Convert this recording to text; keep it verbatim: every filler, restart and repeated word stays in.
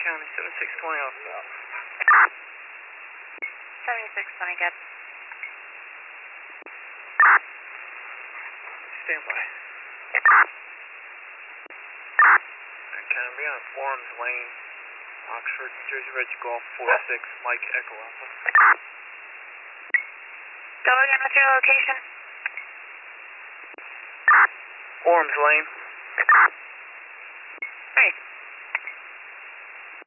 County, seventy-six twenty off south. seventy-six twenty, good. Stand by. County, be on Forums Lane, Oxford, New Jersey, Reg Golf, forty-six, Mike Echo Alpha. Go again with your location. Forums Lane. Great.